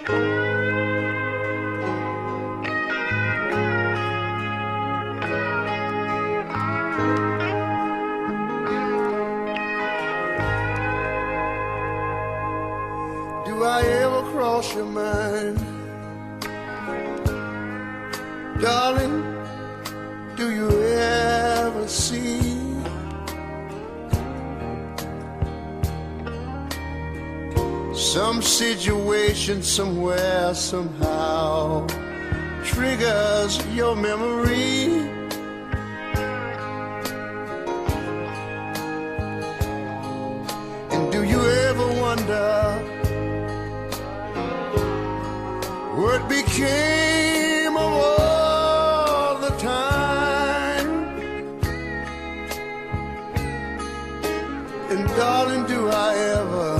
Do I ever cross your mind? Darling, do you ever see some situation somewhere, somehow triggers your memory? And do you ever wonder what became of all the time? And darling, do I ever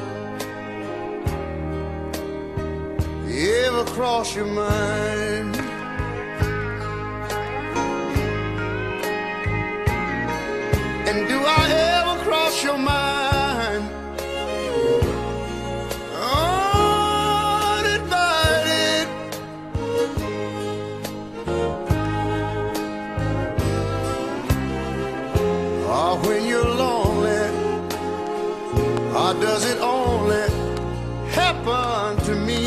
cross your mind? And do I ever cross your mind? Uninvited. Or when you're lonely, or does it only happen to me?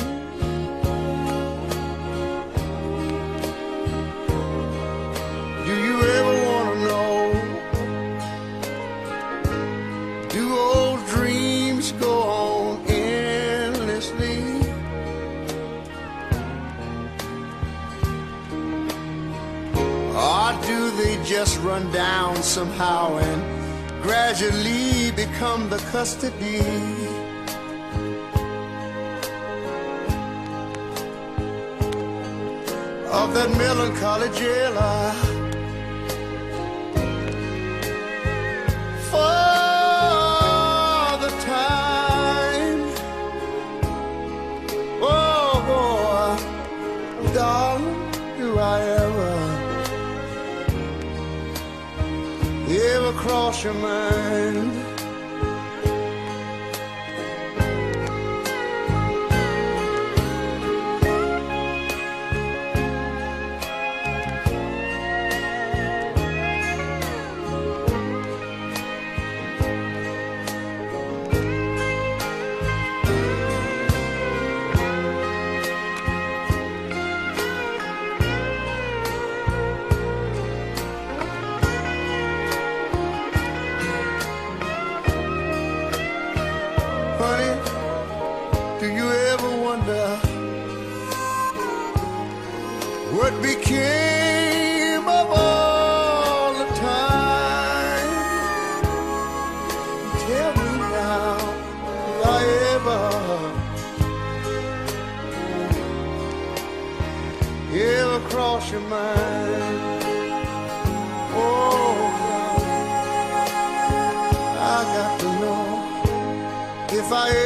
Just run down somehow and gradually become the custody of that melancholy jailer for the time. Oh boy, darling, do I ever cross your mind? What became of all the time? Tell me now, did I ever cross your mind? Oh, I got to know if I